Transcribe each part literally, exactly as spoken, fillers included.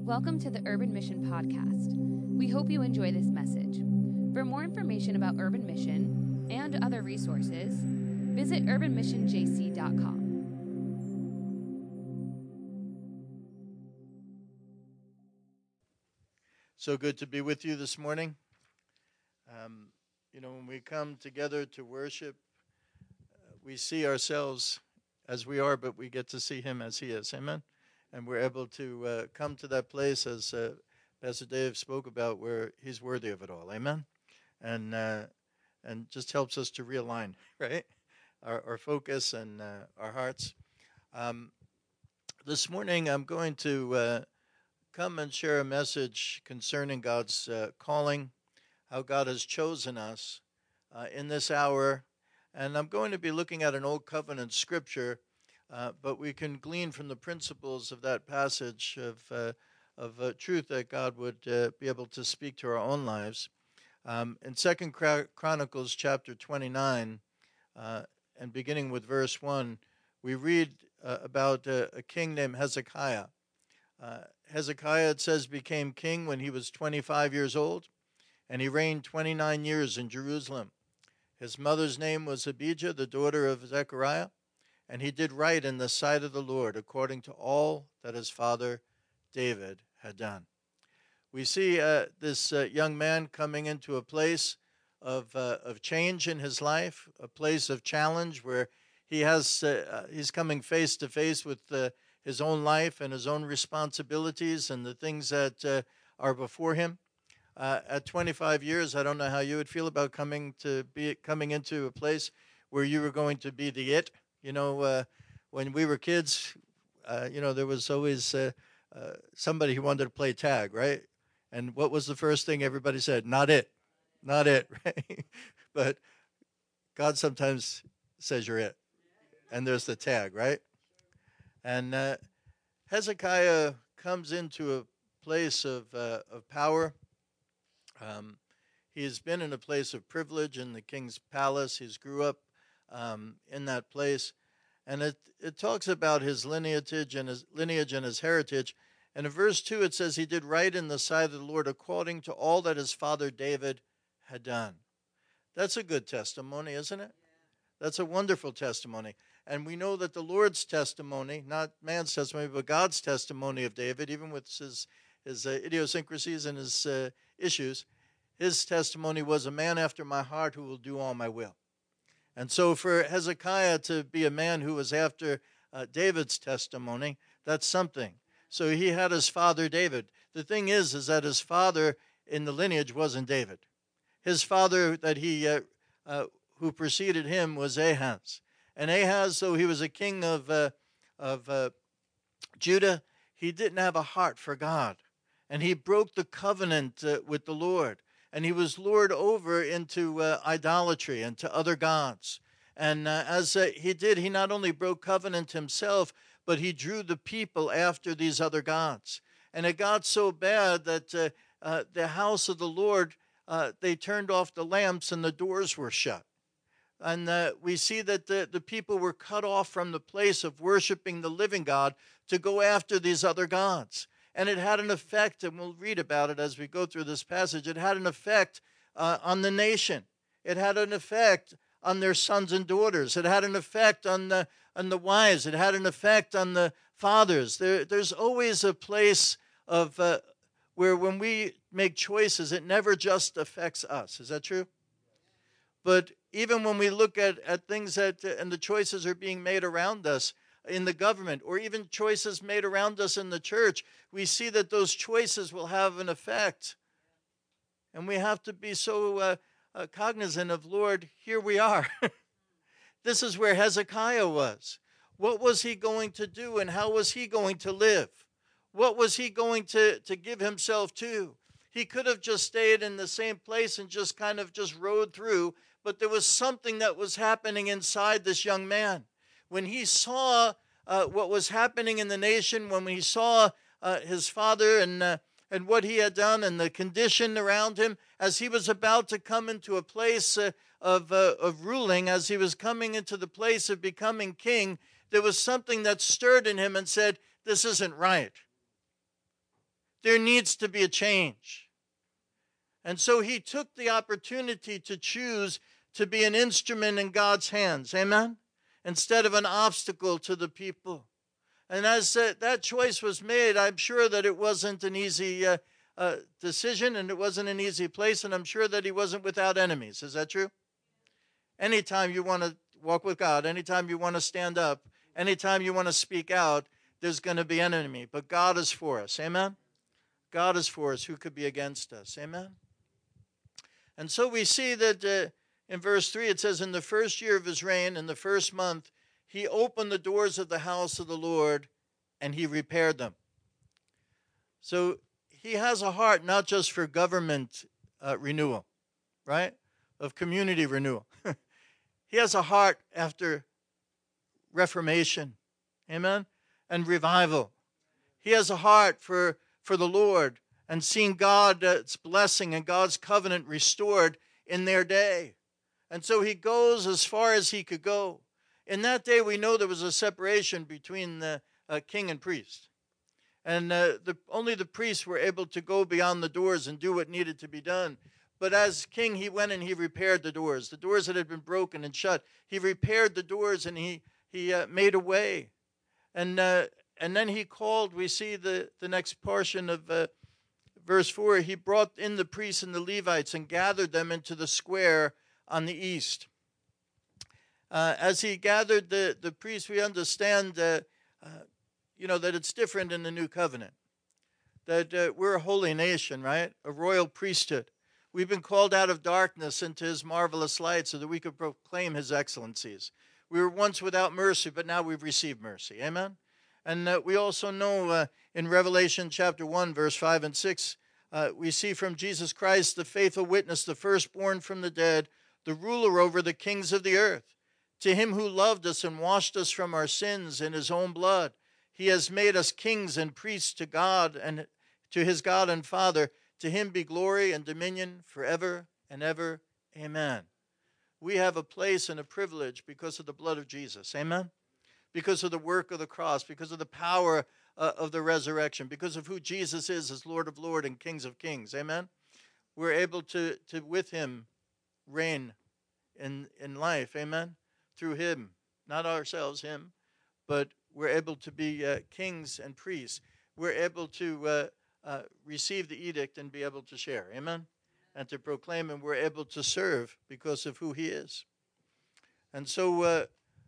Welcome to the Urban Mission Podcast. We hope you enjoy this message. For more information about Urban Mission and other resources, visit urban mission j c dot com. So good to be with you this morning. Um, you know, when we come together to worship, uh, we see ourselves as we are, but we get to see Him as He is. Amen? And we're able to uh, come to that place, as uh, Pastor Dave spoke about, where He's worthy of it all. Amen? And uh, and just helps us to realign, right? Our, our focus and uh, our hearts. Um, this morning, I'm going to uh, come and share a message concerning God's uh, calling, how God has chosen us uh, in this hour. And I'm going to be looking at an Old Covenant scripture, uh, but we can glean from the principles of that passage of uh, of uh, truth that God would uh, be able to speak to our own lives. Um, in Second Chronicles chapter twenty-nine, uh, and beginning with verse one, we read uh, about uh, a king named Hezekiah. Uh, Hezekiah, it says, became king when he was twenty-five years old, and he reigned twenty-nine years in Jerusalem. His mother's name was Abijah, the daughter of Zechariah, and he did right in the sight of the Lord, according to all that his father David had done. We see uh, this uh, young man coming into a place of uh, of change in his life, a place of challenge where he has uh, he's coming face to face with uh, his own life and his own responsibilities and the things that uh, are before him. Uh, at twenty-five years, I don't know how you would feel about coming to be coming into a place where you were going to be the it. You know, uh, when we were kids, uh, you know, there was always uh, uh, somebody who wanted to play tag, right? And what was the first thing everybody said? Not it, not it, right? But God sometimes says you're it, and there's the tag, right? And uh, Hezekiah comes into a place of uh, of power. Um, he has been in a place of privilege in the king's palace. He's grew up um, in that place, and it it talks about his lineage and his lineage and his heritage. And in verse two, it says he did right in the sight of the Lord according to all that his father David had done. That's a good testimony, isn't it? That's a wonderful testimony. And we know that the Lord's testimony, not man's testimony, but God's testimony of David, even with his, his uh, idiosyncrasies and his uh, issues, his testimony was a man after my heart who will do all my will. And so for Hezekiah to be a man who was after uh, David's testimony, that's something. So he had his father David. The thing is, is that his father in the lineage wasn't David. His father that he uh, uh, who preceded him was Ahaz. And Ahaz, though he was a king of uh, of uh, Judah, he didn't have a heart for God. And he broke the covenant uh, with the Lord. And he was lured over into uh, idolatry and to other gods. And uh, as uh, he did, he not only broke covenant himself, but he drew the people after these other gods. And it got so bad that uh, uh, the house of the Lord, uh, they turned off the lamps and the doors were shut. And uh, we see that the, the people were cut off from the place of worshiping the living God to go after these other gods. And it had an effect, and we'll read about it as we go through this passage, it had an effect uh, on the nation. It had an effect on their sons and daughters. It had an effect on the on the wives. It had an effect on the fathers. There, there's always a place of uh, where when we make choices, it never just affects us. Is that true? But even when we look at, at things that, uh, and the choices are being made around us in the government, or even choices made around us in the church, we see that those choices will have an effect. And we have to be so uh, uh, cognizant of, Lord, here we are. This is where Hezekiah was. What was he going to do, and how was he going to live? What was he going to, to give himself to? He could have just stayed in the same place and just kind of just rode through, but there was something that was happening inside this young man. When he saw uh, what was happening in the nation, when he saw uh, his father and uh, and what he had done and the condition around him, as he was about to come into a place uh, of uh, of ruling, as he was coming into the place of becoming king, there was something that stirred in him and said, this isn't right. there needs to be a change. And so he took the opportunity to choose to be an instrument in God's hands, amen, instead of an obstacle to the people. And as uh, that choice was made, I'm sure that it wasn't an easy uh, uh, decision, and it wasn't an easy place, and I'm sure that he wasn't without enemies. Is that true? Anytime you want to walk with God, anytime you want to stand up, anytime you want to speak out, there's going to be an enemy. But God is for us, amen? God is for us. Who could be against us, amen? And so we see that uh, in verse three, it says, in the first year of his reign, in the first month, he opened the doors of the house of the Lord, and he repaired them. So he has a heart not just for government uh, renewal, right, of community renewal. He has a heart after reformation, amen, and revival. He has a heart for, for the Lord and seeing God's blessing and God's covenant restored in their day. And so he goes as far as he could go. In that day, we know there was a separation between the uh, king and priest. And uh, the, only the priests were able to go beyond the doors and do what needed to be done. But as king, he went and he repaired the doors. The doors that had been broken and shut, he repaired the doors and he, he uh, made a way. And uh, and then he called, we see the, the next portion of uh, verse four, he brought in the priests and the Levites and gathered them into the square on the east. Uh, as he gathered the, the priests, we understand, uh, uh, you know, that it's different in the new covenant. That uh, we're a holy nation, right? A royal priesthood. We've been called out of darkness into his marvelous light so that we could proclaim his excellencies. We were once without mercy, but now we've received mercy. Amen? And uh, we also know uh, in Revelation chapter one, verse five and six, uh, we see from Jesus Christ, the faithful witness, the firstborn from the dead, the ruler over the kings of the earth. To him who loved us and washed us from our sins in his own blood, he has made us kings and priests to God and to his God and Father. To him be glory and dominion forever and ever. Amen. We have a place and a privilege because of the blood of Jesus. Amen. Because of the work of the cross, because of the power uh, of the resurrection, because of who Jesus is as Lord of Lords and Kings of Kings. Amen. We're able to, to with him, reign in, in life. Amen. Through him, not ourselves, him, but we're able to be uh, kings and priests. We're able to uh, uh, receive the edict and be able to share. Amen. And to proclaim, and we're able to serve because of who he is. And so uh,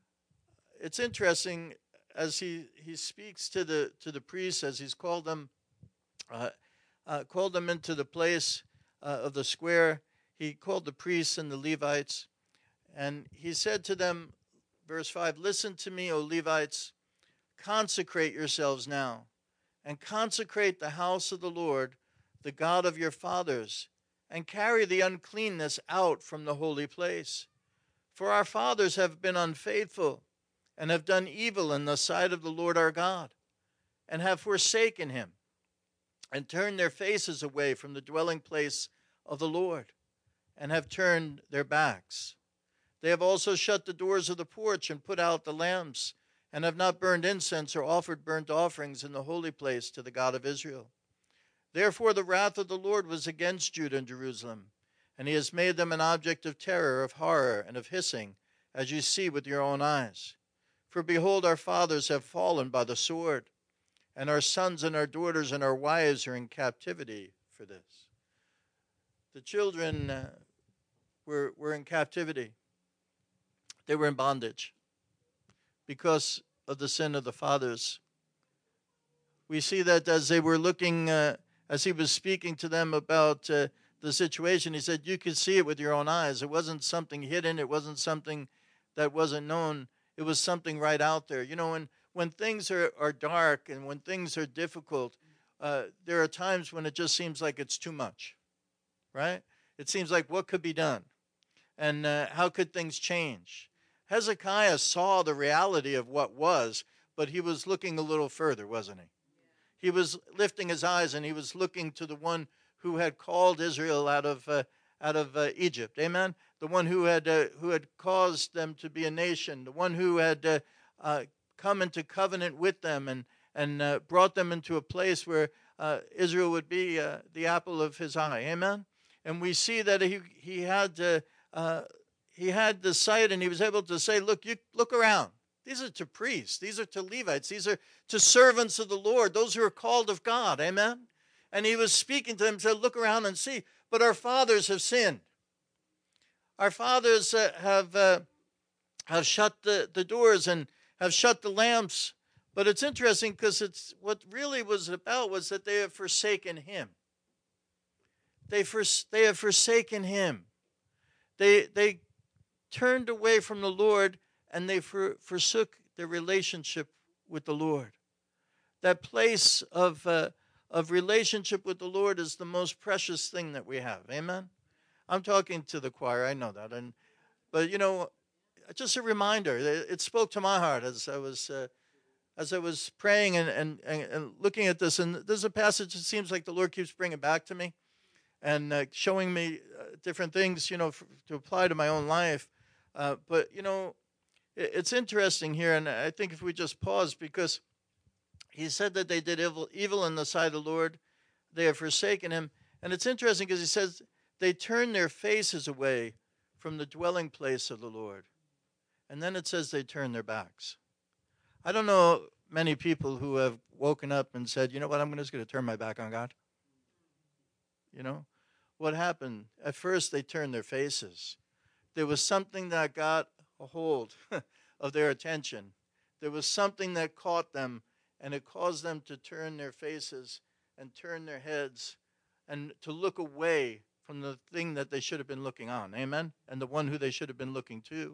it's interesting as he, he speaks to the to the priests, as he's called them, uh, uh, called them into the place uh, of the square. He called the priests and the Levites, and he said to them, verse five, listen to me, O Levites, consecrate yourselves now, and consecrate the house of the Lord, the God of your fathers, and carry the uncleanness out from the holy place. For our fathers have been unfaithful, and have done evil in the sight of the Lord our God, and have forsaken him, and turned their faces away from the dwelling place of the Lord, and have turned their backs. They have also shut the doors of the porch, and put out the lamps, and have not burned incense or offered burnt offerings in the holy place to the God of Israel. Therefore the wrath of the Lord was against Judah and Jerusalem, and he has made them an object of terror, of horror, and of hissing, as you see with your own eyes. For behold, our fathers have fallen by the sword, and our sons and our daughters and our wives are in captivity for this. The children uh, were, were in captivity. They were in bondage because of the sin of the fathers. We see that as they were looking, uh, as he was speaking to them about uh, the situation, he said, you could see it with your own eyes. It wasn't something hidden. It wasn't something that wasn't known. It was something right out there. You know, when, when things are, are dark and when things are difficult, uh, there are times when it just seems like it's too much, right? It seems like what could be done? And uh, how could things change? Hezekiah saw the reality of what was, but he was looking a little further, wasn't he? He was lifting his eyes and he was looking to the one who had called Israel out of uh, out of uh, Egypt. Amen. The one who had uh, who had caused them to be a nation. The one who had uh, uh, come into covenant with them and and uh, brought them into a place where uh, Israel would be uh, the apple of his eye. Amen? And we see that he, he had uh, uh, he had the sight, and he was able to say, look, you look around. These are to priests. These are to Levites. These are to servants of the Lord, those who are called of God. Amen? And he was speaking to them, said, look around and see. But our fathers have sinned. Our fathers uh, have uh, have shut the, the doors and have shut the lamps. But it's interesting because it's what really was about was that they have forsaken him. They fors- they have forsaken him. They they turned away from the Lord, and they for, forsook their relationship with the Lord. That place of uh, of relationship with the Lord is the most precious thing that we have. Amen? I'm talking to the choir, I know that. and But, you know, just a reminder, it spoke to my heart as I was uh, as I was praying and, and, and looking at this. And there's a passage that seems like the Lord keeps bringing back to me and uh, showing me uh, different things, you know, for, to apply to my own life. Uh, but, you know, it, it's interesting here, and I think if we just pause, because he said that they did evil, evil in the sight of the Lord. They have forsaken him. And it's interesting because he says they turned their faces away from the dwelling place of the Lord. And then it says they turned their backs. I don't know many people who have woken up and said, you know what, I'm just going to turn my back on God. You know, what happened? At first, they turned their faces. There was something that got a hold of their attention. There was something that caught them, and it caused them to turn their faces and turn their heads and to look away from the thing that they should have been looking on. Amen? And the one who they should have been looking to.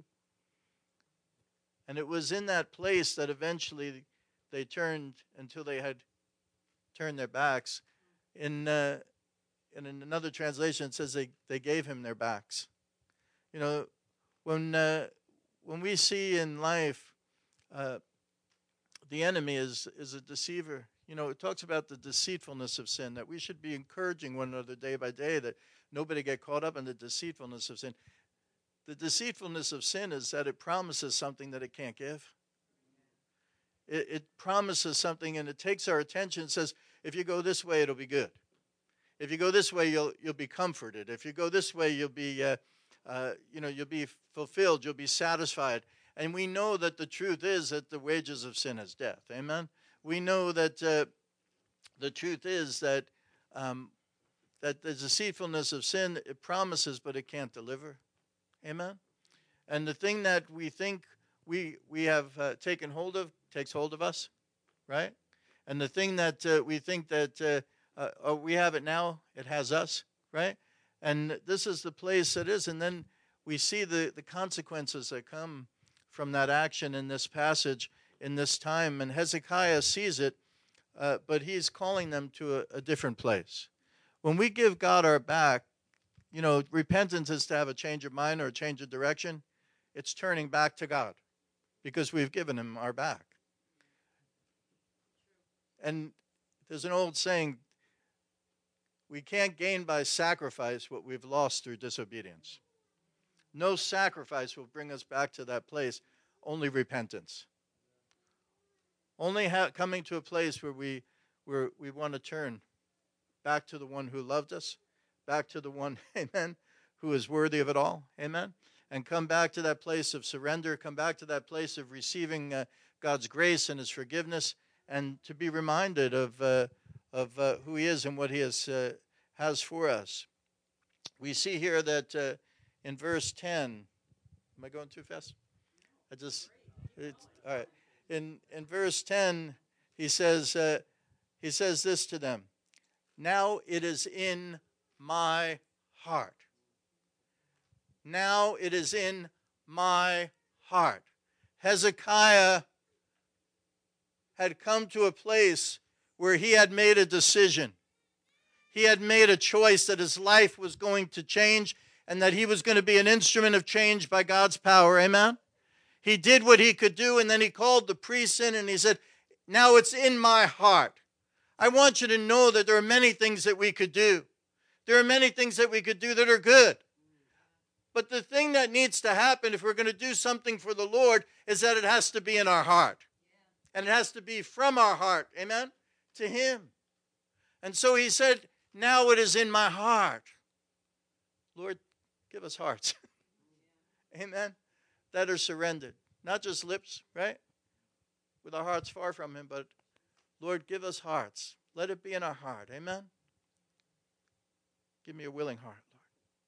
And it was in that place that eventually they turned until they had turned their backs. In uh, in another translation, it says they, they gave him their backs. You know, when uh, when we see in life uh, the enemy is is a deceiver. You know, it talks about the deceitfulness of sin, that we should be encouraging one another day by day, that nobody get caught up in the deceitfulness of sin. The deceitfulness of sin is that it promises something that it can't give. It, it promises something, and it takes our attention and says, if you go this way, it'll be good. If you go this way, you'll you'll be comforted. If you go this way, you'll be, uh, uh, you know, you'll be fulfilled. You'll be satisfied. And we know that the truth is that the wages of sin is death. Amen. We know that uh, the truth is that um, that the deceitfulness of sin, it promises, but it can't deliver. Amen. And the thing that we think we we have uh, taken hold of takes hold of us, right? And the thing that uh, we think that uh, uh, oh, we have it now, it has us, right? And this is the place it is. And then we see the, the consequences that come from that action in this passage, in this time. And Hezekiah sees it, uh, but he's calling them to a, a different place. When we give God our back, you know, repentance is to have a change of mind or a change of direction. It's turning back to God because we've given him our back. And there's an old saying, we can't gain by sacrifice what we've lost through disobedience. No sacrifice will bring us back to that place, only repentance. Only ha- coming to a place where we where we want to turn back to the one who loved us, back to the one, amen, who is worthy of it all, amen, and come back to that place of surrender, come back to that place of receiving uh, God's grace and his forgiveness, and to be reminded of uh, of uh, who he is and what he has uh, has for us. We see here that uh, in verse ten, am I going too fast? I just, it's, all right. In in verse ten, he says uh, he says this to them. Now it is in my heart. Now it is in my heart. Hezekiah had come to a place where he had made a decision. He had made a choice that his life was going to change and that he was going to be an instrument of change by God's power. Amen? He did what he could do, and then he called the priests in and he said, now it's in my heart. I want you to know that there are many things that we could do. There are many things that we could do that are good. But the thing that needs to happen if we're going to do something for the Lord is that it has to be in our heart. And it has to be from our heart, amen, to him. And so he said, now it is in my heart. Lord, give us hearts, amen, that are surrendered. Not just lips, right, with our hearts far from him, but Lord, give us hearts. Let it be in our heart, amen. Give me a willing heart, Lord.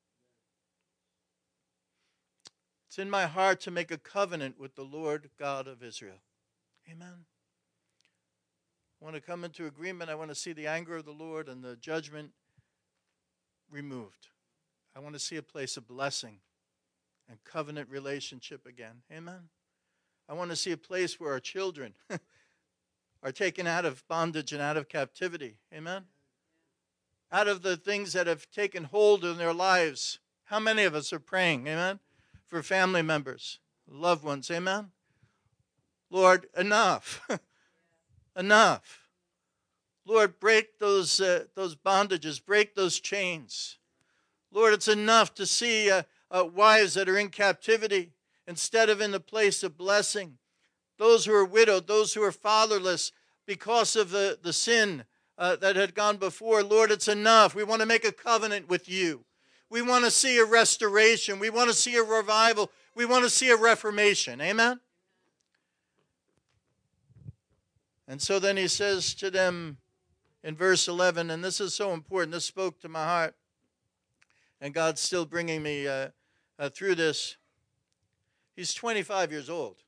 It's in my heart to make a covenant with the Lord God of Israel. Amen. I want to come into agreement. I want to see the anger of the Lord and the judgment removed. I want to see a place of blessing and covenant relationship again. Amen. I want to see a place where our children are taken out of bondage and out of captivity. Amen. Out of the things that have taken hold in their lives. How many of us are praying, amen, for family members, loved ones, amen? Lord, enough. Enough. Lord, break those uh, those bondages, break those chains. Lord, it's enough to see uh, uh, wives that are in captivity instead of in the place of blessing. Those who are widowed, those who are fatherless because of the, the sin Uh, that had gone before. Lord, it's enough. We want to make a covenant with you. We want to see a restoration. We want to see a revival. We want to see a reformation. Amen? And so then he says to them in verse eleven, and this is so important. This spoke to my heart. And God's still bringing me uh, uh, through this. He's twenty-five years old.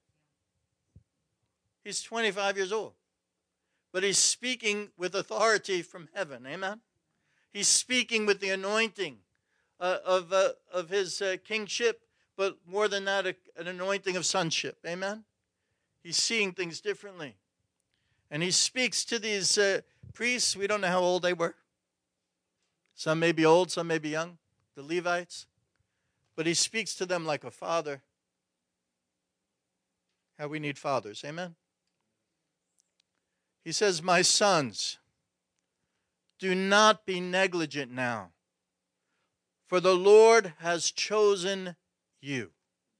He's twenty-five years old. But he's speaking with authority from heaven. Amen? He's speaking with the anointing uh, of, uh, of his uh, kingship, but more than that, a, an anointing of sonship. Amen? He's seeing things differently. And he speaks to these uh, priests. We don't know how old they were. Some may be old, some may be young, the Levites. But he speaks to them like a father. How we need fathers. Amen? He says, my sons, do not be negligent now, for the Lord has chosen you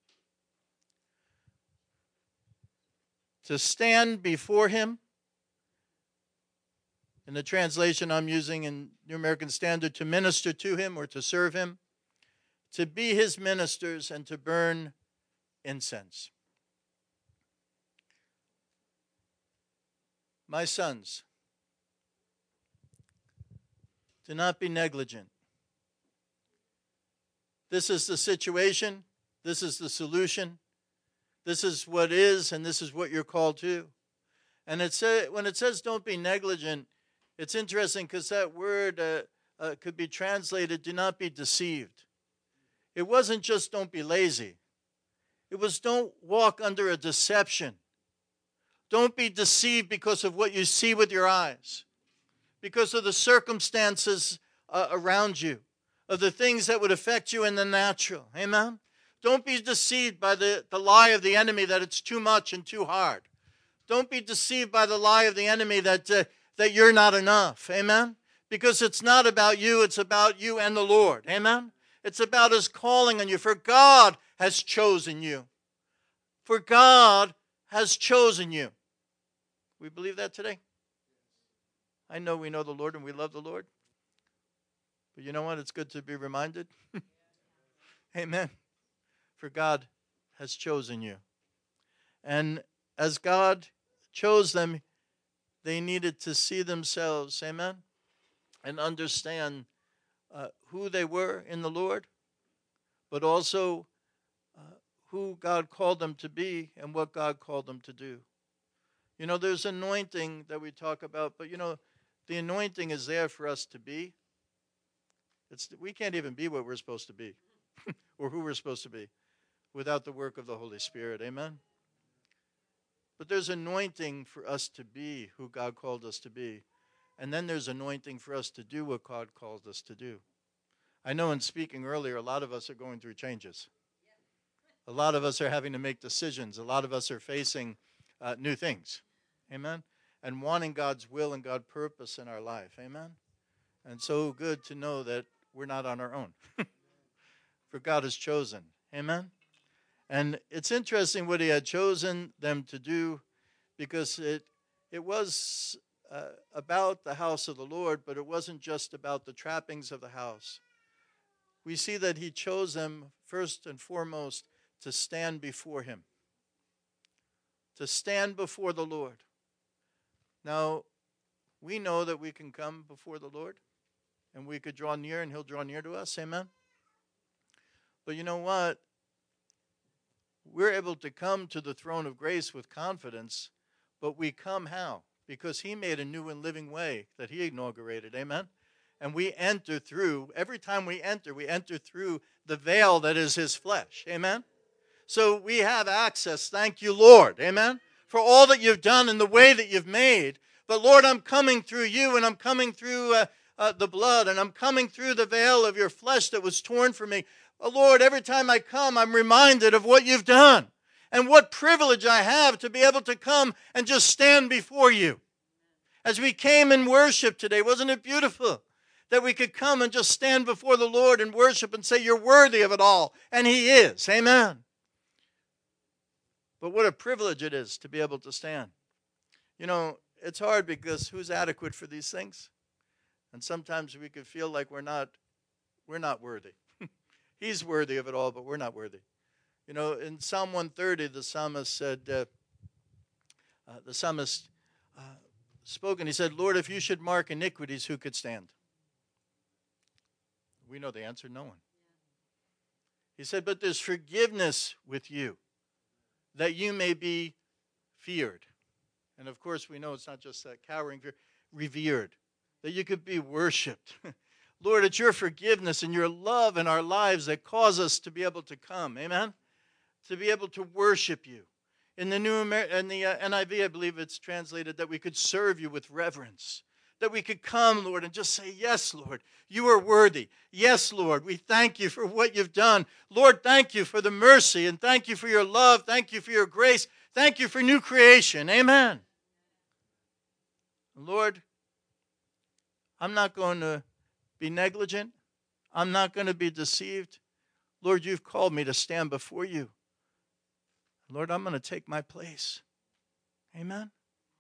to stand before him. In the translation I'm using in New American Standard, to minister to him or to serve him, to be his ministers and to burn incense. My sons, do not be negligent. This is the situation. This is the solution. This is what is, and this is what you're called to. And it say, when it says don't be negligent, it's interesting because that word uh, uh, could be translated, do not be deceived. It wasn't just don't be lazy. It was don't walk under a deception. Don't be deceived because of what you see with your eyes, because of the circumstances uh, around you, of the things that would affect you in the natural. Amen? Don't be deceived by the, the lie of the enemy that it's too much and too hard. Don't be deceived by the lie of the enemy that, uh, that you're not enough. Amen? Because it's not about you, it's about you and the Lord. Amen? It's about his calling on you, for God has chosen you. For God has chosen you. We believe that today? I know we know the Lord and we love the Lord. But you know what? It's good to be reminded. Amen. For God has chosen you. And as God chose them, they needed to see themselves, amen, and understand uh, who they were in the Lord, but also uh, who God called them to be and what God called them to do. You know, there's anointing that we talk about, but, you know, the anointing is there for us to be. It's, we can't even be what we're supposed to be or who we're supposed to be without the work of the Holy Spirit. Amen? But there's anointing for us to be who God called us to be. And then there's anointing for us to do what God called us to do. I know in speaking earlier, a lot of us are going through changes. A lot of us are having to make decisions. A lot of us are facing uh, new things. Amen? And wanting God's will and God's purpose in our life. Amen? And so good to know that we're not on our own. For God has chosen. Amen? And it's interesting what he had chosen them to do, because it it was uh, about the house of the Lord, but it wasn't just about the trappings of the house. We see that he chose them first and foremost to stand before him, to stand before the Lord. Now, we know that we can come before the Lord, and we could draw near, and he'll draw near to us. Amen? But you know what? We're able to come to the throne of grace with confidence, but we come how? Because he made a new and living way that he inaugurated. Amen? And we enter through, every time we enter, we enter through the veil that is his flesh. Amen? So we have access, thank you, Lord. Amen? For all that you've done and the way that you've made. But Lord, I'm coming through you, and I'm coming through uh, uh, the blood, and I'm coming through the veil of your flesh that was torn for me. Oh, Lord, every time I come, I'm reminded of what you've done. And what privilege I have to be able to come and just stand before you. As we came in worship today, wasn't it beautiful? That we could come and just stand before the Lord and worship and say, you're worthy of it all. And he is. Amen. But what a privilege it is to be able to stand. You know, it's hard because who's adequate for these things? And sometimes we could feel like we're not, we're not worthy. He's worthy of it all, but we're not worthy. You know, in Psalm one thirty, the psalmist said, uh, uh, the psalmist uh, spoke, and he said, Lord, if you should mark iniquities, who could stand? We know the answer, no one. He said, but there's forgiveness with you, that you may be feared. And of course, we know it's not just that cowering fear, revered, that you could be worshiped. Lord, it's your forgiveness and your love in our lives that cause us to be able to come, amen? To be able to worship you. In the New Amer- in the uh, N I V, I believe it's translated that we could serve you with reverence. That we could come, Lord, and just say, yes, Lord, you are worthy. Yes, Lord, we thank you for what you've done. Lord, thank you for the mercy, and thank you for your love. Thank you for your grace. Thank you for new creation. Amen. Lord, I'm not going to be negligent. I'm not going to be deceived. Lord, you've called me to stand before you. Lord, I'm going to take my place. Amen.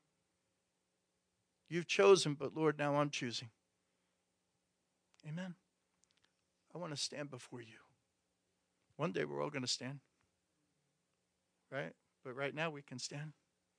You've chosen, but Lord, now I'm choosing. Amen. I want to stand before you. One day we're all going to stand. Right? But right now we can stand.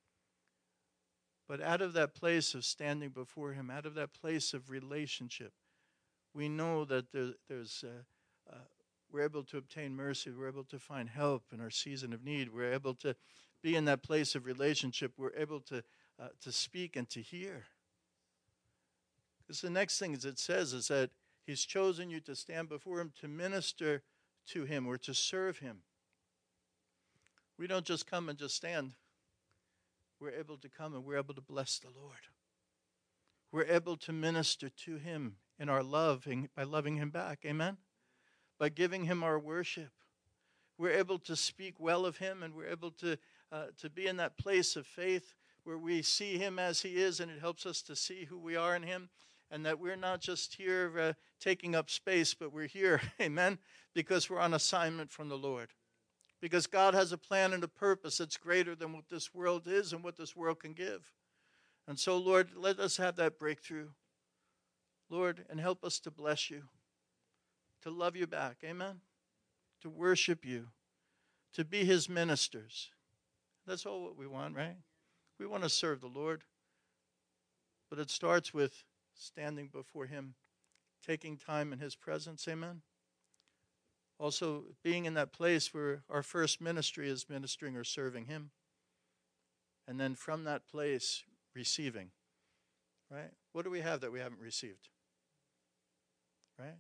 But out of that place of standing before him, out of that place of relationship, we know that there, there's, uh, uh, we're able to obtain mercy. We're able to find help in our season of need. We're able to be in that place of relationship. We're able to, uh, to speak and to hear. Because the next thing it says is that he's chosen you to stand before him, to minister to him or to serve him. We don't just come and just stand. We're able to come and we're able to bless the Lord. We're able to minister to him in our love by loving him back. Amen? By giving him our worship. We're able to speak well of him, and we're able to, uh, to be in that place of faith where we see him as he is, and it helps us to see who we are in him, and that we're not just here uh, taking up space, but we're here, amen, because we're on assignment from the Lord. Because God has a plan and a purpose that's greater than what this world is and what this world can give. And so, Lord, let us have that breakthrough. Lord, and help us to bless you, to love you back, amen, to worship you, to be his ministers. That's all what we want, right? We want to serve the Lord. But it starts with standing before him, taking time in his presence, amen. Also, being in that place where our first ministry is ministering or serving him. And then from that place, receiving, right? What do we have that we haven't received? Right?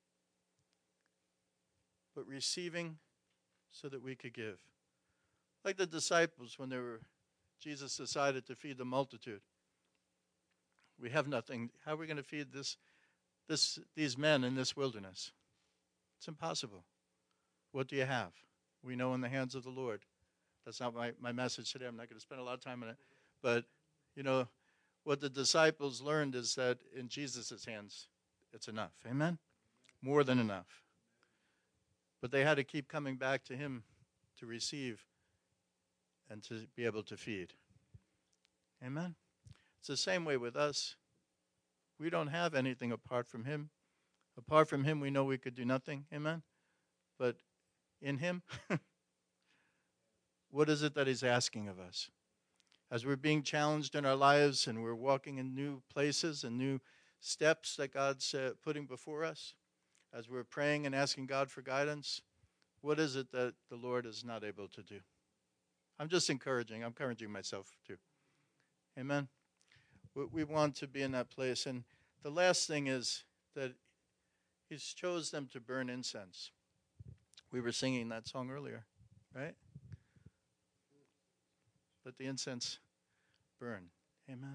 But receiving so that we could give. Like the disciples when they were, Jesus decided to feed the multitude. We have nothing. How are we going to feed this, this, these men in this wilderness? It's impossible. What do you have? We know in the hands of the Lord. That's not my, my message today. I'm not going to spend a lot of time on it. But, you know, what the disciples learned is that in Jesus' hands, it's enough. Amen? More than enough. But they had to keep coming back to him to receive and to be able to feed. Amen? It's the same way with us. We don't have anything apart from him. Apart from him, we know we could do nothing. Amen? But in him, what is it that he's asking of us? As we're being challenged in our lives and we're walking in new places and new steps that God's uh, putting before us, as we're praying and asking God for guidance, what is it that the Lord is not able to do? I'm just encouraging. I'm encouraging myself too. Amen? We, we want to be in that place. And the last thing is that he's chose them to burn incense. We were singing that song earlier, right? Let the incense burn. Amen.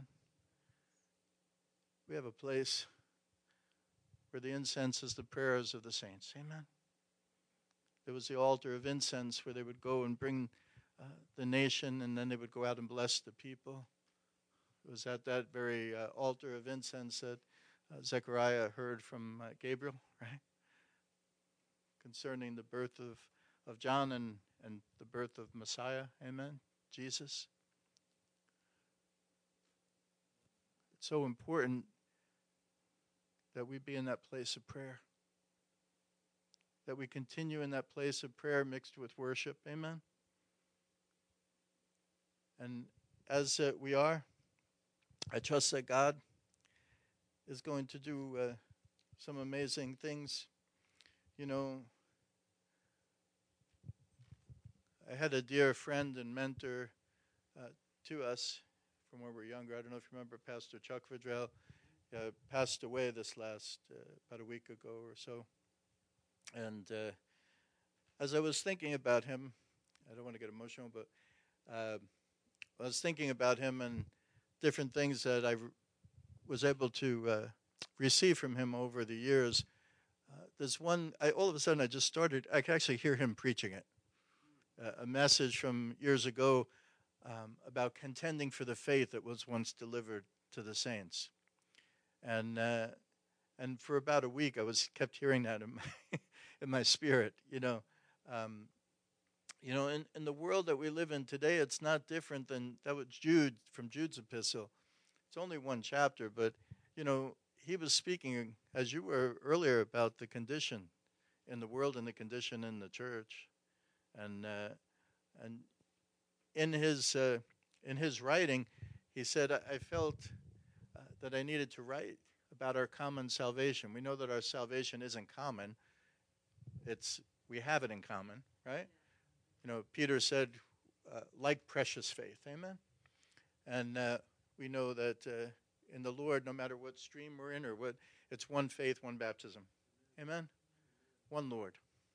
We have a place where the incense is the prayers of the saints. Amen. There was the altar of incense where they would go and bring uh, the nation, and then they would go out and bless the people. It was at that very uh, altar of incense that uh, Zechariah heard from uh, Gabriel, right? Concerning the birth of, of John and, and the birth of Messiah. Amen. Jesus. It's so important that we be in that place of prayer. That we continue in that place of prayer mixed with worship. Amen. And as uh, we are, I trust that God is going to do uh, some amazing things. You know, I had a dear friend and mentor uh, to us from when we were younger. I don't know if you remember Pastor Chuck Vidrell. Uh, passed away this last, uh, about a week ago or so. And uh, as I was thinking about him, I don't want to get emotional, but uh, I was thinking about him and different things that I re- was able to uh, receive from him over the years. Uh, there's one, I, all of a sudden I just started, I could actually hear him preaching it. Uh, a message from years ago um, about contending for the faith that was once delivered to the saints. And uh, and for about a week, I was kept hearing that in my, in my spirit. You know, um, you know, in, in the world that we live in today, it's not different than that was Jude from Jude's epistle. It's only one chapter, but you know, he was speaking as you were earlier about the condition in the world and the condition in the church, and uh, and in his uh, in his writing, he said, I, I felt uh, that I needed to write about our common salvation. We know that our salvation isn't common. It's we have it in common, right? You know, Peter said, uh, like precious faith, amen? And uh, we know that uh, in the Lord, no matter what stream we're in or what, it's one faith, one baptism, amen? One Lord.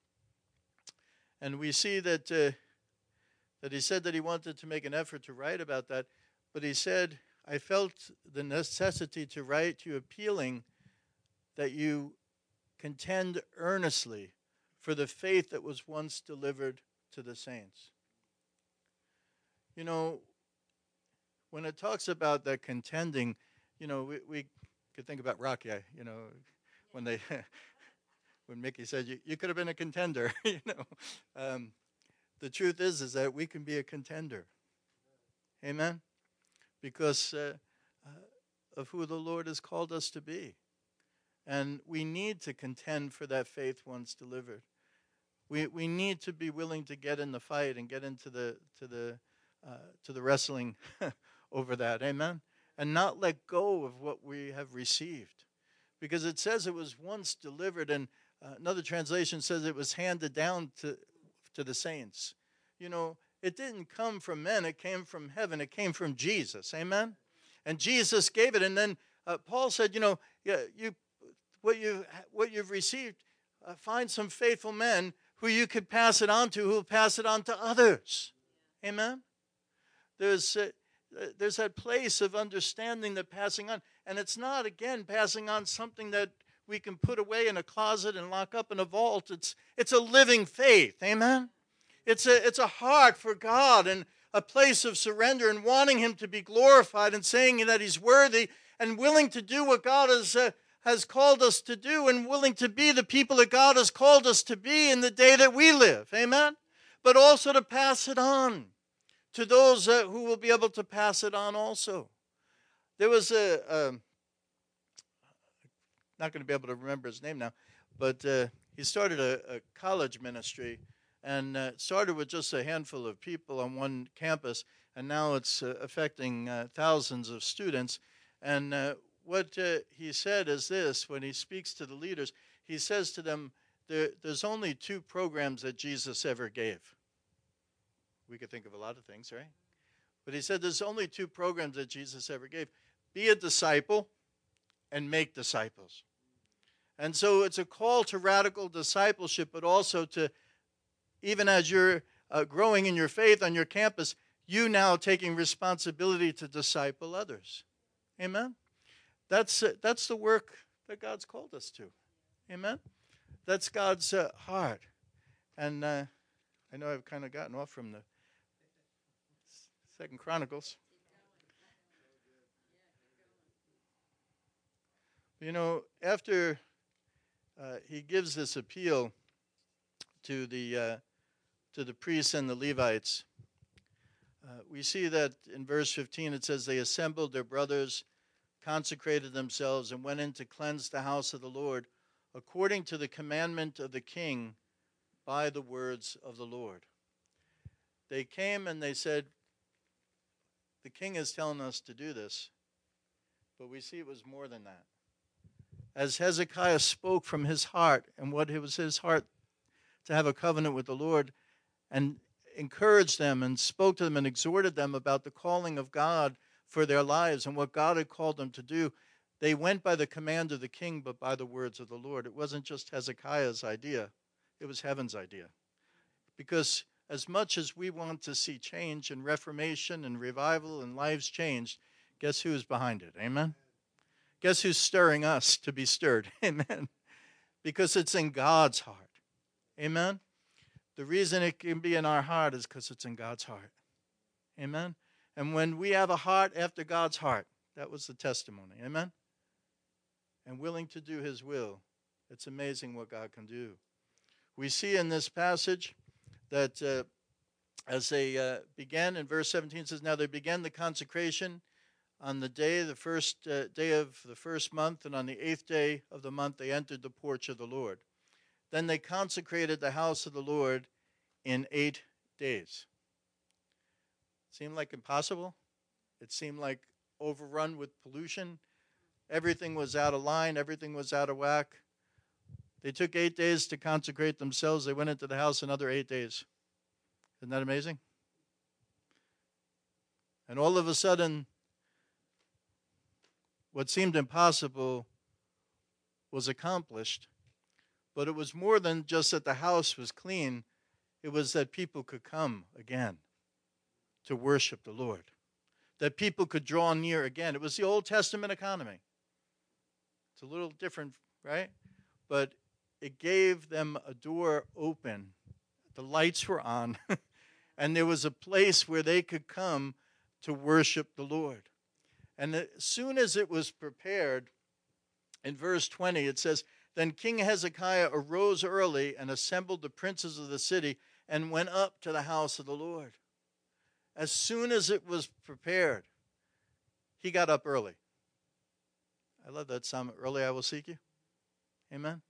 And we see that uh, that he said that he wanted to make an effort to write about that, but he said, I felt the necessity to write to you appealing that you contend earnestly for the faith that was once delivered to the saints. You know, when it talks about that contending, you know, we, we could think about Rocky, you know, when they, when Mickey said, you, you could have been a contender, you know. Um, the truth is, is that we can be a contender. Amen? Because uh, uh, of who the Lord has called us to be. And we need to contend for that faith once delivered. We we need to be willing to get in the fight and get into the to the uh, to the wrestling over that. Amen? And not let go of what we have received. Because it says it was once delivered, and uh, another translation says it was handed down to to the saints. You know, it didn't come from men, it came from heaven, it came from Jesus, amen? And Jesus gave it, and then uh, Paul said, you know, yeah, you, what, you, what you've received, uh, find some faithful men who you could pass it on to, who will pass it on to others, amen? There's, uh, there's that place of understanding that passing on, and it's not, again, passing on something that we can put away in a closet and lock up in a vault. It's, it's a living faith, amen? It's a, it's a heart for God and a place of surrender and wanting him to be glorified and saying that he's worthy and willing to do what God has, uh, has called us to do and willing to be the people that God has called us to be in the day that we live. Amen? But also to pass it on to those uh, who will be able to pass it on also. There was a, um, not going to be able to remember his name now, but uh, he started a, a college ministry, and uh, it started with just a handful of people on one campus, and now it's uh, affecting uh, thousands of students. And uh, what uh, he said is this: when he speaks to the leaders, he says to them, there, there's only two programs that Jesus ever gave. We could think of a lot of things, right? But he said there's only two programs that Jesus ever gave. Be a disciple and make disciples. And so it's a call to radical discipleship, but also to, even as you're uh, growing in your faith on your campus, you now taking responsibility to disciple others. Amen? That's, uh, that's the work that God's called us to. Amen? That's God's uh, heart. And uh, I know I've kind of gotten off from the Second Chronicles. You know, after uh, he gives this appeal to the uh, to the priests and the Levites, uh, we see that in verse fifteen it says, they assembled their brothers, consecrated themselves, and went in to cleanse the house of the Lord, according to the commandment of the king, by the words of the Lord. They came and they said, the king is telling us to do this, but we see it was more than that. As Hezekiah spoke from his heart, and what it was his heart to have a covenant with the Lord, and encouraged them and spoke to them and exhorted them about the calling of God for their lives and what God had called them to do, they went by the command of the king, but by the words of the Lord. It wasn't just Hezekiah's idea. It was heaven's idea. Because as much as we want to see change and reformation and revival and lives changed, guess who's behind it? Amen? Guess who's stirring us to be stirred? Amen? Because it's in God's heart. Amen? The reason it can be in our heart is because it's in God's heart. Amen? And when we have a heart after God's heart, that was the testimony. Amen? And willing to do his will, it's amazing what God can do. We see in this passage that uh, as they uh, began, in verse seventeen, it says, now they began the consecration on the day, the first uh, day of the first month, and on the eighth day of the month they entered the porch of the Lord. Then they consecrated the house of the Lord in eight days. Seemed like impossible. It seemed like overrun with pollution. Everything was out of line. Everything was out of whack. They took eight days to consecrate themselves. They went into the house another eight days. Isn't that amazing? And all of a sudden, what seemed impossible was accomplished. But it was more than just that the house was clean. It was that people could come again to worship the Lord. That people could draw near again. It was the Old Testament economy. It's a little different, right? But it gave them a door open. The lights were on. And there was a place where they could come to worship the Lord. And as soon as it was prepared, in verse twenty, it says, then King Hezekiah arose early and assembled the princes of the city and went up to the house of the Lord. As soon as it was prepared, he got up early. I love that psalm, early I will seek you. Amen.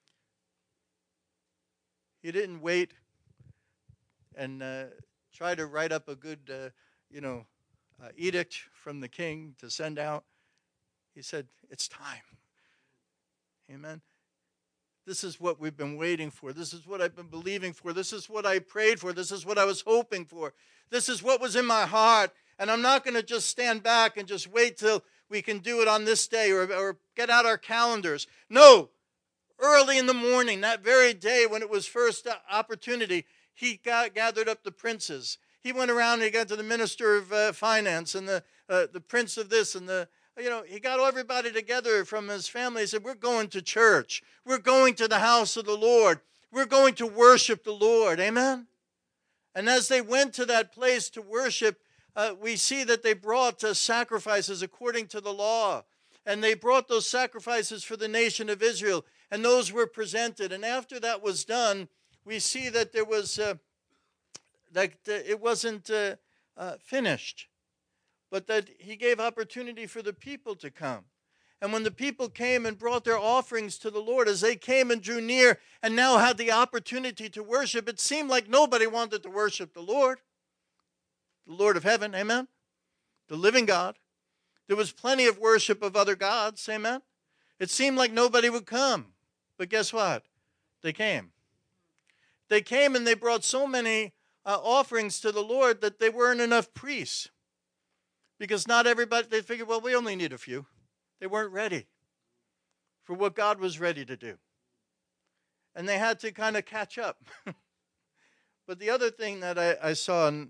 He didn't wait and uh, try to write up a good, uh, you know, uh, edict from the king to send out. He said, it's time. Amen. This is what we've been waiting for. This is what I've been believing for. This is what I prayed for. This is what I was hoping for. This is what was in my heart. And I'm not going to just stand back and just wait till we can do it on this day or, or get out our calendars. No. Early in the morning, that very day when it was first opportunity, he got, gathered up the princes. He went around and he got to the minister of uh, finance and the uh, the prince of this and the, you know, he got everybody together from his family. He said, we're going to church. We're going to the house of the Lord. We're going to worship the Lord. Amen? And as they went to that place to worship, uh, we see that they brought uh, sacrifices according to the law. And they brought those sacrifices for the nation of Israel. And those were presented. And after that was done, we see that there was, uh, that uh, it wasn't uh, uh, finished, but that he gave opportunity for the people to come. And when the people came and brought their offerings to the Lord, as they came and drew near and now had the opportunity to worship, it seemed like nobody wanted to worship the Lord, the Lord of heaven, amen, the living God. There was plenty of worship of other gods, amen. It seemed like nobody would come. But guess what? They came. They came and they brought so many uh, offerings to the Lord that there weren't enough priests. Because not everybody, they figured, well, we only need a few. They weren't ready for what God was ready to do. And they had to kind of catch up. But the other thing that I, I saw in,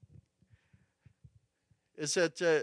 is that uh,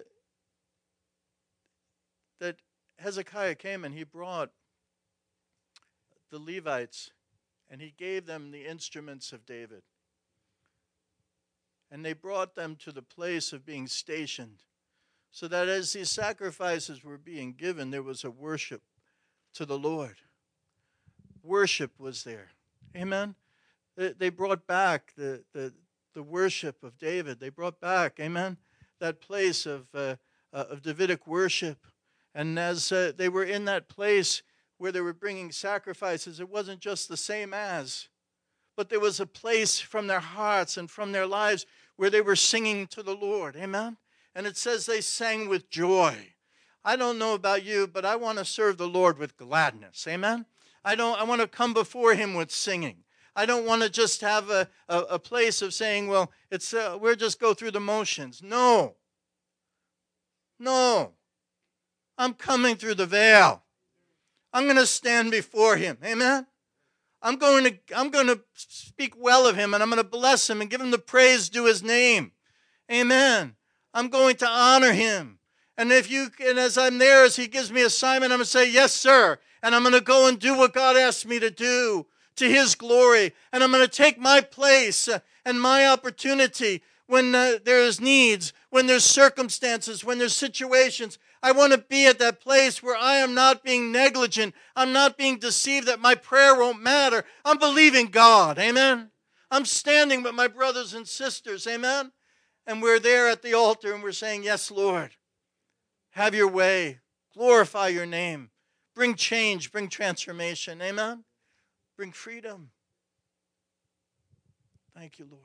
that Hezekiah came and he brought the Levites and he gave them the instruments of David. And they brought them to the place of being stationed, so that as these sacrifices were being given, there was a worship to the Lord. Worship was there. Amen? They brought back the, the, the worship of David. They brought back, amen, that place of, uh, uh, of Davidic worship. And as uh, they were in that place where they were bringing sacrifices, it wasn't just the same as, but there was a place from their hearts and from their lives where they were singing to the Lord. Amen? And it says they sang with joy. I don't know about you, but I want to serve the Lord with gladness. Amen? I don't. I want to come before him with singing. I don't want to just have a, a, a place of saying, well, it's uh, we'll just go through the motions. No. No. I'm coming through the veil. I'm going to stand before him. Amen? I'm going to I'm going to speak well of him, and I'm going to bless him and give him the praise due his name. Amen. I'm going to honor him. And if you and as I'm there, as he gives me assignment, I'm going to say, yes, sir. And I'm going to go and do what God asked me to do to his glory. And I'm going to take my place and my opportunity when uh, there's needs, when there's circumstances, when there's situations. I want to be at that place where I am not being negligent. I'm not being deceived that my prayer won't matter. I'm believing God. Amen. I'm standing with my brothers and sisters. Amen. And we're there at the altar and we're saying, yes, Lord, have your way. Glorify your name. Bring change. Bring transformation. Amen. Bring freedom. Thank you, Lord.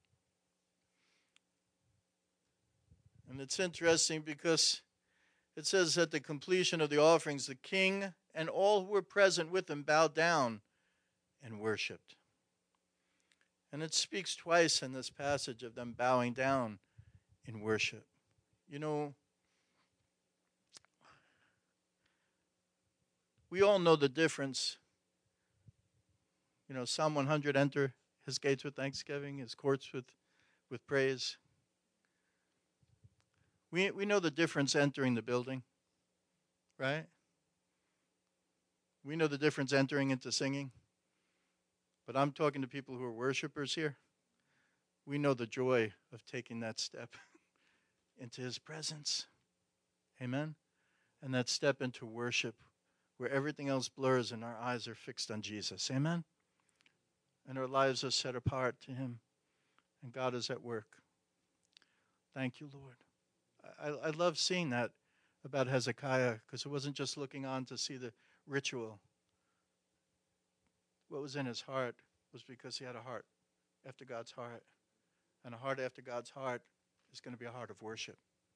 And it's interesting because it says at the completion of the offerings, the king and all who were present with him bowed down and worshipped. And it speaks twice in this passage of them bowing down in worship. You know, we all know the difference. You know, Psalm one hundred, enter his gates with thanksgiving, his courts with, with praise. We we know the difference entering the building, right? We know the difference entering into singing. But I'm talking to people who are worshipers here. We know the joy of taking that step into his presence. Amen? And that step into worship where everything else blurs and our eyes are fixed on Jesus. Amen? And our lives are set apart to him. And God is at work. Thank you, Lord. I, I love seeing that about Hezekiah, because it wasn't just looking on to see the ritual. What was in his heart was because he had a heart after God's heart. And a heart after God's heart is going to be a heart of worship.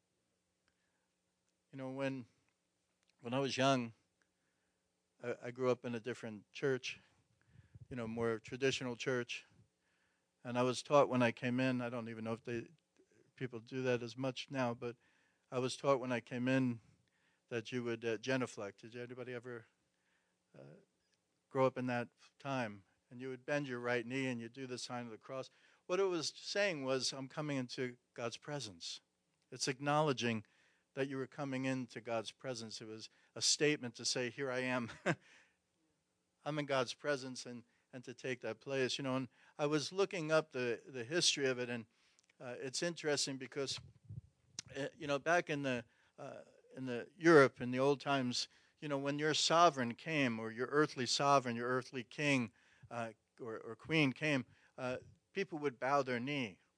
You know, when when I was young, I, I grew up in a different church, you know, more traditional church. And I was taught when I came in, I don't even know if they people do that as much now, but I was taught when I came in that you would uh, genuflect. Did anybody ever uh, grow up in that time? And you would bend your right knee and you do the sign of the cross. What it was saying was, I'm coming into God's presence. It's acknowledging that you were coming into God's presence. It was a statement to say, here I am. I'm in God's presence, and, and to take that place. You know, and I was looking up the, the history of it, and uh, it's interesting because, uh, you know, back in the uh, in the Europe in the old times, you know, when your sovereign came, or your earthly sovereign, your earthly king uh, or, or queen came, uh, people would bow their knee.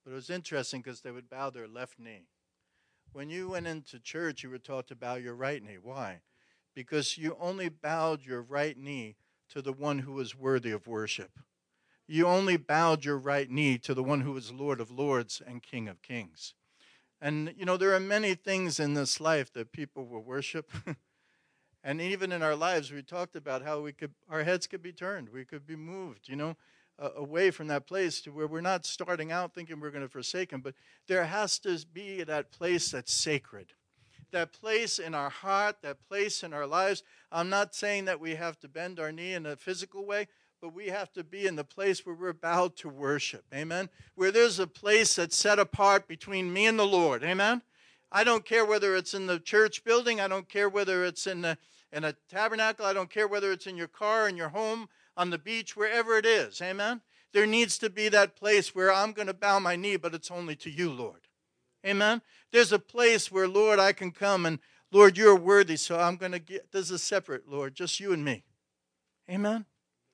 But it was interesting because they would bow their left knee. When you went into church, you were taught to bow your right knee. Why? Because you only bowed your right knee to the one who was worthy of worship. You only bowed your right knee to the one who is Lord of lords and King of kings. And, you know, there are many things in this life that people will worship. And even in our lives, we talked about how we could, our heads could be turned. We could be moved, you know, uh, away from that place to where we're not starting out thinking we're going to forsake him. But there has to be that place that's sacred. That place in our heart, that place in our lives. I'm not saying that we have to bend our knee in a physical way, but we have to be in the place where we're bowed to worship. Amen? Where there's a place that's set apart between me and the Lord. Amen? I don't care whether it's in the church building. I don't care whether it's in the in a tabernacle. I don't care whether it's in your car, in your home, on the beach, wherever it is. Amen? There needs to be that place where I'm going to bow my knee, but it's only to you, Lord. Amen? There's a place where, Lord, I can come and, Lord, you're worthy, so I'm going to get, this is separate, Lord, just you and me. Amen?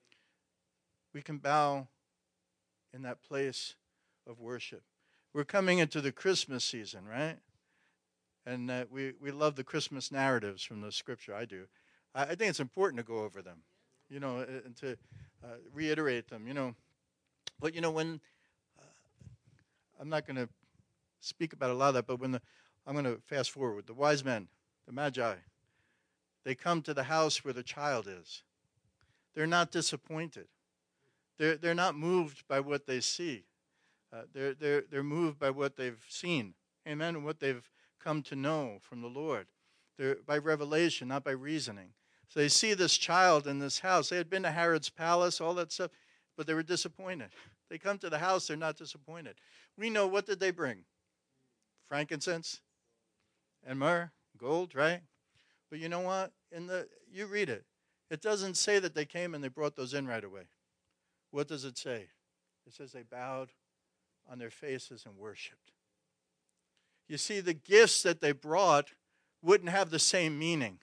We can bow in that place of worship. We're coming into the Christmas season, right? And uh, we, we love the Christmas narratives from the Scripture. I do. I, I think it's important to go over them, you know, and to uh, reiterate them, you know. But, you know, when, uh, I'm not going to speak about a lot of that, but when the, I'm going to fast forward. The wise men, the magi, they come to the house where the child is. They're not disappointed. They're, they're not moved by what they see. Uh, they're, they're, they're moved by what they've seen. Amen, and what they've come to know from the Lord. They're by revelation, not by reasoning. So they see this child in this house. They had been to Herod's palace, all that stuff, but they were disappointed. They come to the house, they're not disappointed. We know, what did they bring? Frankincense and myrrh, gold, right? But you know what? In the you read it. It doesn't say that they came and they brought those in right away. What does it say? It says they bowed on their faces and worshiped. You see, the gifts that they brought wouldn't have the same meaning.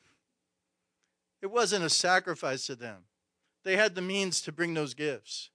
It wasn't a sacrifice to them. They had the means to bring those gifts.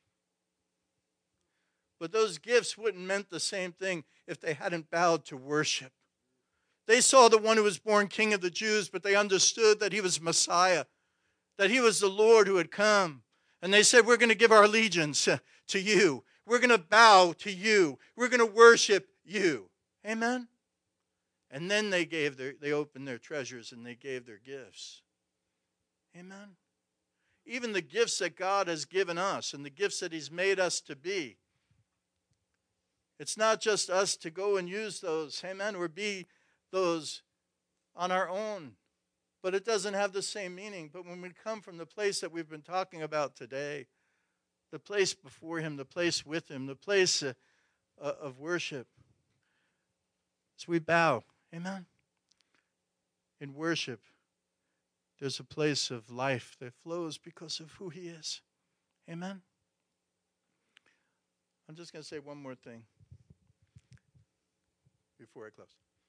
But those gifts wouldn't meant the same thing if they hadn't bowed to worship. They saw the one who was born King of the Jews, but they understood that he was Messiah, that he was the Lord who had come. And they said, we're going to give our allegiance to you. We're going to bow to you. We're going to worship you. Amen? And then they gave their, they opened their treasures and they gave their gifts. Amen? Even the gifts that God has given us and the gifts that he's made us to be. It's not just us to go and use those, amen, or be those on our own. But it doesn't have the same meaning. But when we come from the place that we've been talking about today, the place before him, the place with him, the place uh, uh, of worship, so we bow, amen? In worship, there's a place of life that flows because of who he is, amen? I'm just going to say one more thing before I close.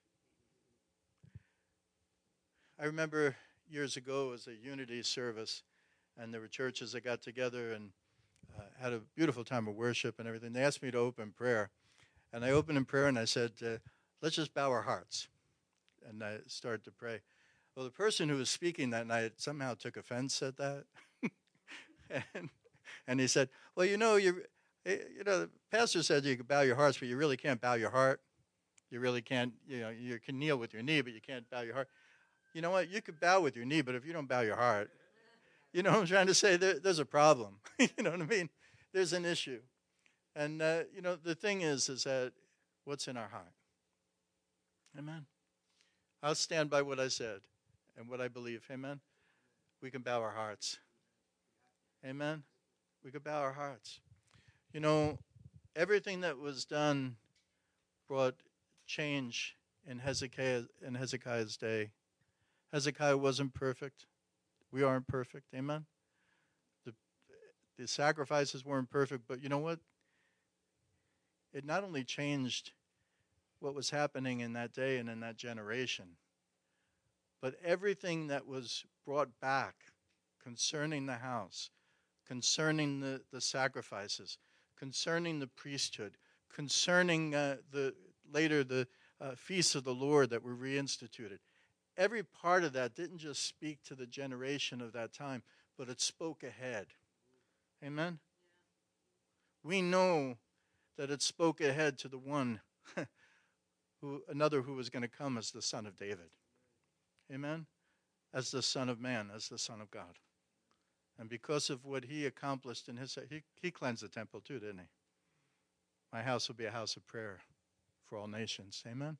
I remember years ago as a unity service, and there were churches that got together and uh, had a beautiful time of worship and everything. They asked me to open prayer, and I opened in prayer and I said, uh, let's just bow our hearts. And I started to pray. Well, the person who was speaking that night somehow took offense at that. and, and he said, well, you know, you you know, the pastor said you can bow your hearts, but you really can't bow your heart. You really can't, you know, you can kneel with your knee, but you can't bow your heart. You know what? You could bow with your knee, but if you don't bow your heart, you know what I'm trying to say? There, there's a problem. You know what I mean? There's an issue. And, uh, you know, the thing is, is that what's in our heart? Amen. I'll stand by what I said and what I believe. Amen. We can bow our hearts. Amen. We can bow our hearts. You know, everything that was done brought change in Hezekiah in Hezekiah's day. Hezekiah wasn't perfect. We aren't perfect. Amen. The the sacrifices weren't perfect, but you know what? It not only changed what was happening in that day and in that generation, but everything that was brought back concerning the house, concerning the, the sacrifices, concerning the priesthood, concerning uh, the later the uh, feasts of the Lord that were reinstituted. Every part of that didn't just speak to the generation of that time, but it spoke ahead. Amen? We know that it spoke ahead to the one, who another who was going to come as the Son of David. Amen? As the Son of Man, as the Son of God. And because of what he accomplished in his, he, he cleansed the temple too, didn't he? My house will be a house of prayer for all nations. Amen?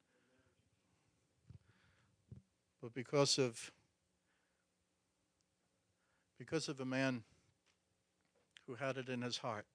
But because of, because of a man who had it in his heart,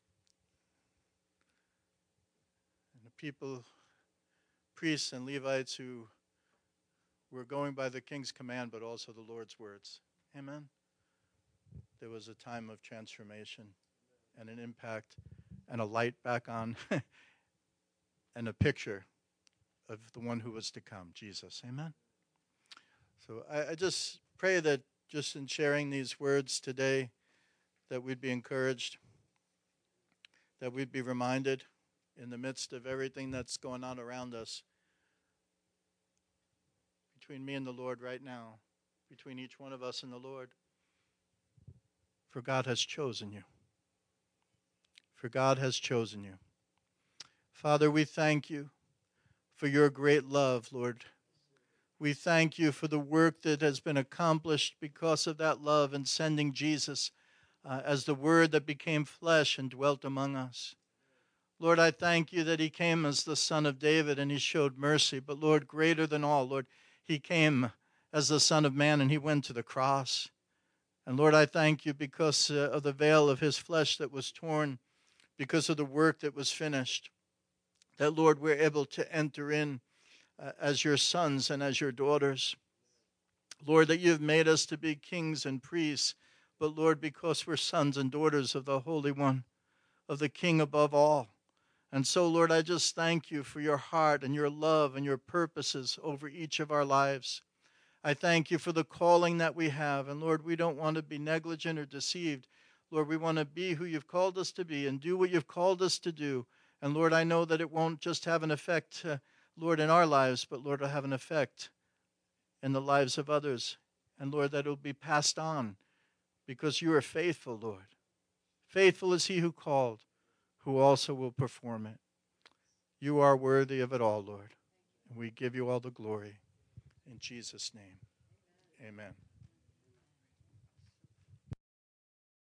and the people, priests and Levites who were going by the king's command, but also the Lord's words. Amen? There was a time of transformation and an impact and a light back on and a picture of the one who was to come, Jesus. Amen? So I, I just pray that just in sharing these words today, that we'd be encouraged, that we'd be reminded in the midst of everything that's going on around us, between me and the Lord right now, between each one of us and the Lord, for God has chosen you. For God has chosen you. Father, we thank you for your great love, Lord. We thank you for the work that has been accomplished because of that love in sending Jesus uh, as the Word that became flesh and dwelt among us. Lord, I thank you that he came as the Son of David and he showed mercy. But Lord, greater than all, Lord, he came as the Son of Man and he went to the cross. And Lord, I thank you because uh, of the veil of his flesh that was torn, because of the work that was finished, that, Lord, we're able to enter in uh, as your sons and as your daughters. Lord, that you've made us to be kings and priests, but Lord, because we're sons and daughters of the Holy One, of the King above all. And so, Lord, I just thank you for your heart and your love and your purposes over each of our lives. I thank you for the calling that we have. And Lord, we don't want to be negligent or deceived. Lord, we want to be who you've called us to be and do what you've called us to do. And Lord, I know that it won't just have an effect, uh, Lord, in our lives, but Lord, it'll have an effect in the lives of others. And Lord, that it'll be passed on because you are faithful, Lord. Faithful is he who called, who also will perform it. You are worthy of it all, Lord. And we give you all the glory. In Jesus' name, amen.